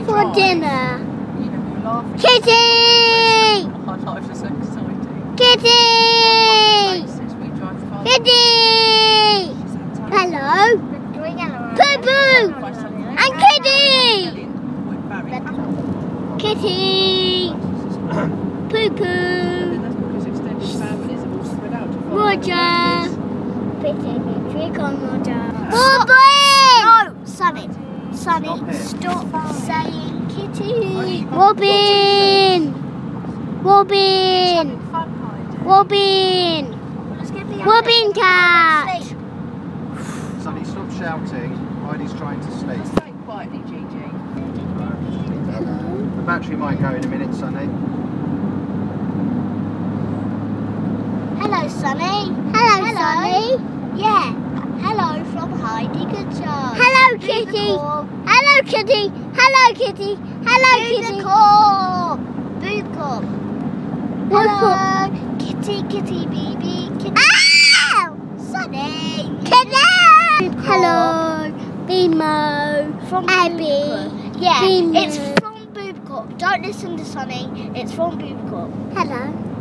for dinner. Kitty! Our lives are so exciting. Kitty! Kitty! Hello? Poo Poo! And Kitty! Kitty! Poo Poo! Roger! Trick on Roger. Robin! No, Sunny. Sunny, stop saying Kitty. Robin! Robin! Robin! Robin cat! Sunny, stop shouting. Heidi's trying to sleep. Stay quietly, Gigi. The battery might go in a minute, Sunny. Hello, Sunny. Hello, Sunny. Yeah. Hello from Heidi. Good job. Hello, Kitty. Hello, Kitty. Hello, Kitty. Hello, Kitty. Boo-cop. Hello, Kitty, Kitty, baby. Kitty. Ow! Sunny. Hello. Hello, Bimo. From Abby. Yeah, Bimo. It's from Boobcop. Don't listen to Sunny. It's from Boobcop. Hello.